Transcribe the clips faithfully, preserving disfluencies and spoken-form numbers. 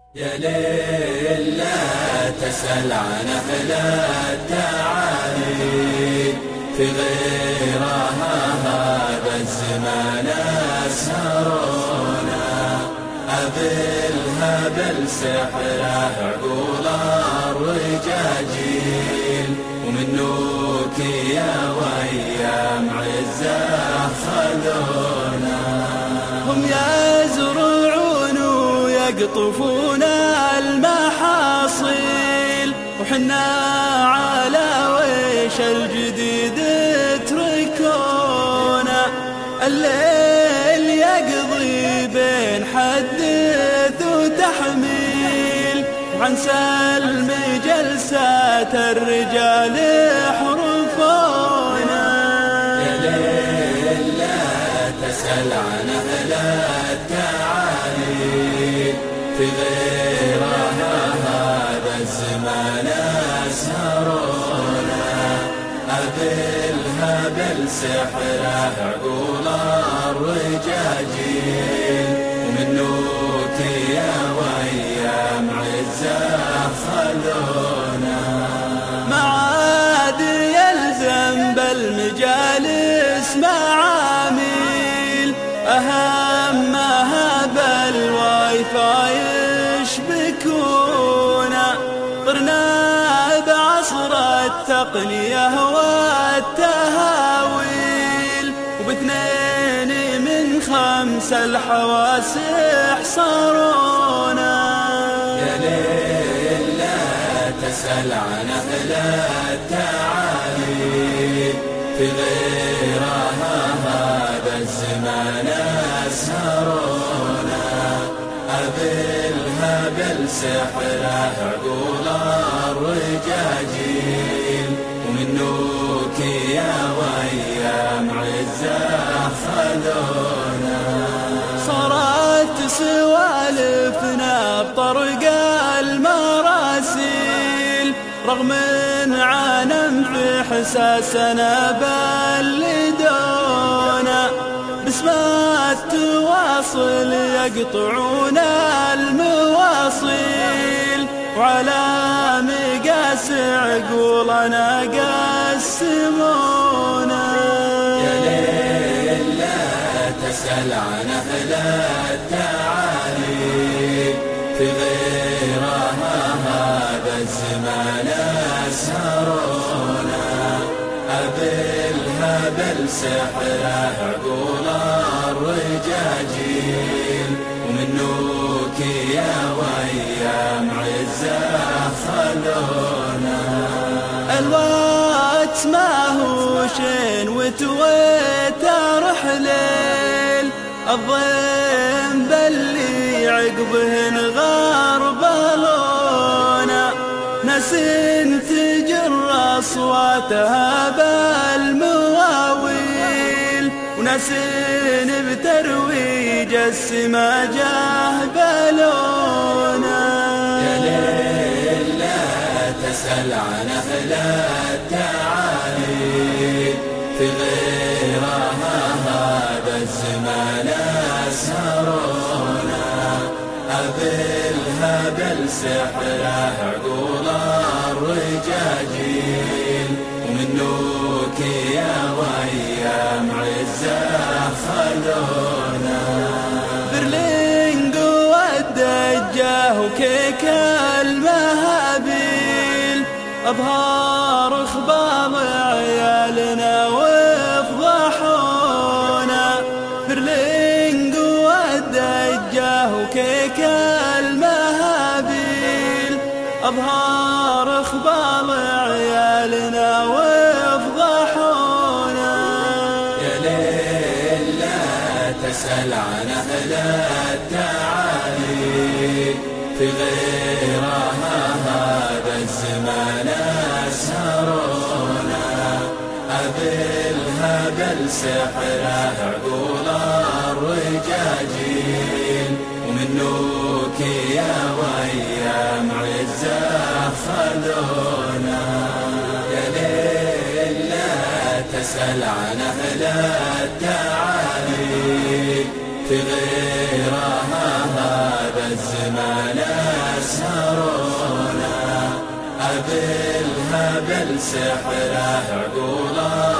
يا ليل لا تسأل عن أهل التعالي، في غيرها هذا الزمان أسهرونا. أبلها بالسحره عقول الرجاجيل، ومن نوك يا ويام عزة خذونا. هم يزرعون ويقطفون المحاصيل، وحنا على ويش الجديد تركونا. الليل يقضي بين حدث وتحميل، وعن سلم جلسات الرجال يحرفونا. يا ليل لا تسأل عن أهل التعالي، في غيرها هذا الزمان أسهرونا. أبلها بالسحره عقول الرجاجيل، ومن نوك يا ويام عزة خذونا. ما عاد يلزم بالمجالس معاميل، أهمها بالواي فاي يشبكونا. طرنا بعصر التقنية والتهاويل، وباثنين من خمس الحواس يحصرونا. يا ليل لا تسأل عن أهل التعالي، في غيرها هذا الزمان أسهرونا. أبلها بالسحره عقول الرجاجيل، ومن نوك يا ويام عزة خذونا. صارت سوالفنا بطرق المراسيل، رغم عالم في حساسنا بلدونا. باسم التواصل يقطعون المواصيل، وعلى مقاس عقولنا قسمونا. يا ليل لا تسأل عن أهل التعالي، في غيرها هذا الزمان أسهرونا. أبلها بالسحره عقول الرجاجيل، ومن نوك يا ويام عزة خذونا. الوقت ما هو شين وتويتر حليل، الضيم باللي عقبهن غربلونا. ناس تجر أصواتها بالمواويل، وناس بترويج السما جهبلونا. يا ليل لا تسأل عن أهل التعالي، في غيرها هذا الزمان أسهرونا. أبلها بالسحره عقول الرجاجيل، ومن نوك يا ويام عزة خذونا. برلينج والدجاه وكيك المهابيل، أبهار اخبار عيالنا وافضحونا. برلينج والدجاه وكيك المهابيل، أبهار اخبار عيالنا وافضحونا. يا ليل لا تسأل عن أهل التعالي، في غيرها هذا الزمان أسهرونا. أبلها بالسحره عقول الرجاجيل، ومن نوك يا ويام عزة خذونا. يا ليل لا تسأل عن أهل التعالي، في غيرها هذا الزمان أسهرونا أبالهبل سحره عقول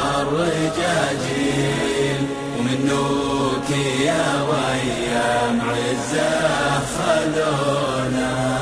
الرجاجيل ومنوك يا ويام عزة خذونا